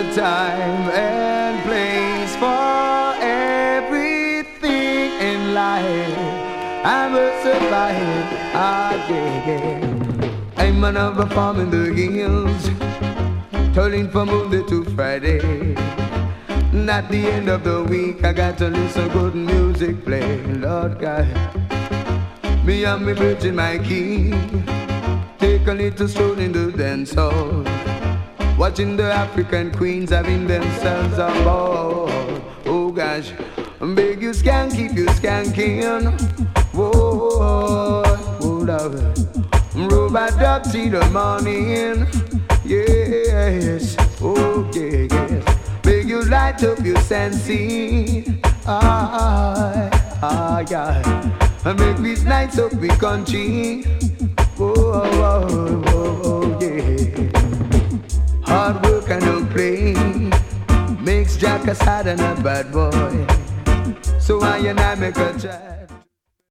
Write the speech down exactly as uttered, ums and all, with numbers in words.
time and place for everything in life. I will survive again. I'm another farm in the hills, turning from Monday to Friday. And at the end of the week, I got to listen to good music play. Lord God, me and me virgin my key, take a little stroll in the dance hall, watching the African queens having themselves a ball. Oh gosh, beg you skank, keep you skanking. Whoa, hold up, robot dub till the morning. Yes, okay, yes. Beg you light up your sensing. Ah, ah, yeah. And make these nights up we country. Oh, oh, oh, oh, yeah. Hard work and no play makes Jack a sad and a bad boy. So I and I make a try.